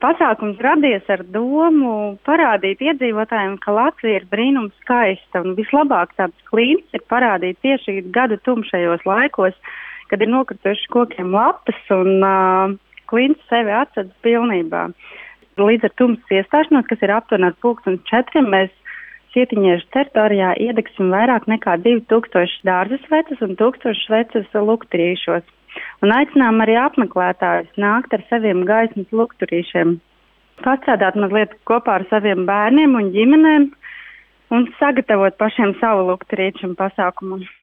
Pasākums radies ar domu parādīt iedzīvotājiem, ka Latvija ir brīnums skaista un vislabāk tāds klints ir parādīt tieši gadu tumšajos laikos, kad ir nokrituši kokiem lapas un klints sevi atsedz pilnībā. Līdz ar tumsas iestāšanos, kas ir aptuveni ar 4:00, mēs Cietiņiešu teritorijā iedegsim vairāk nekā 2000 dārza sveces un 1000 sveces lukturīšos. Un aicinām arī apmeklētājus nākt ar saviem gaismas lukturīšiem, pastrādāt mazliet kopā ar saviem bērniem un ģimenēm un sagatavot pašiem savu lukturīšu pasākumu.